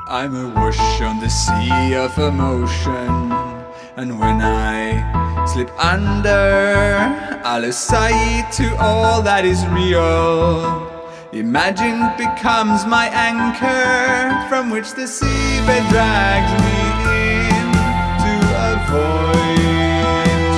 I'm awash on the sea of emotion, and when I slip under, I'll lose sight to all that is real. Imagine becomes my anchor, from which the seabed drags me into a void.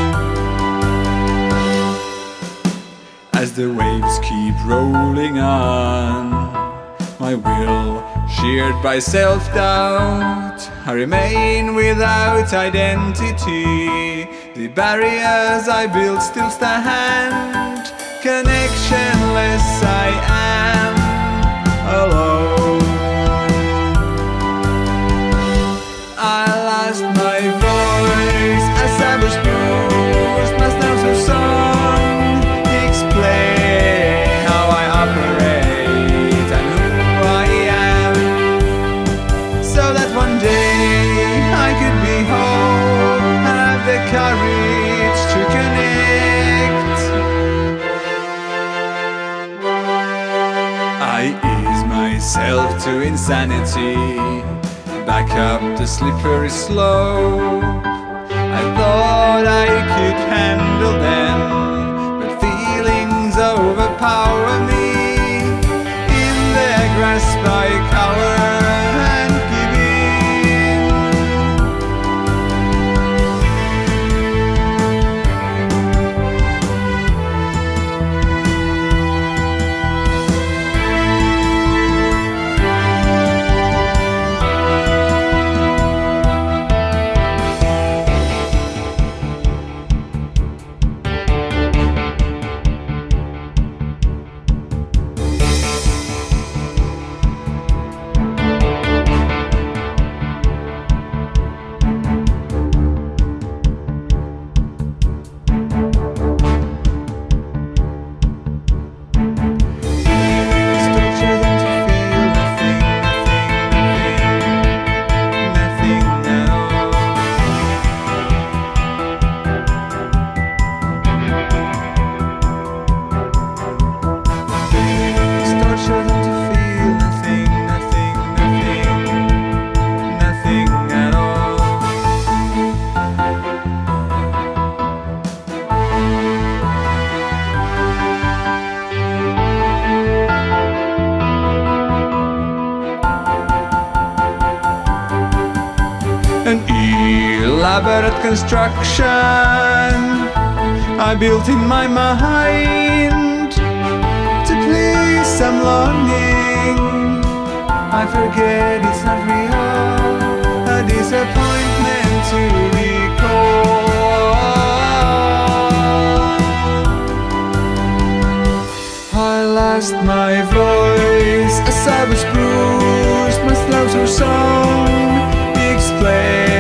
As the waves keep rolling on, my will sheared by self-doubt, I remain without identity. The barriers I built still stand, connectionless I am alone. I lost my voice as I was bruised, must now so song explain how I operate and who I am, so that one day I could be whole, have the courage to connect. I ease myself to insanity, back up the slippery slope. I thought I could handle them, but feelings overpower me. In their grasp I cower and give in. An elaborate construction I built in my mind to please some longing. I forget it's not real, a disappointment to recall. I lost my voice as I was bruised, must love her song explain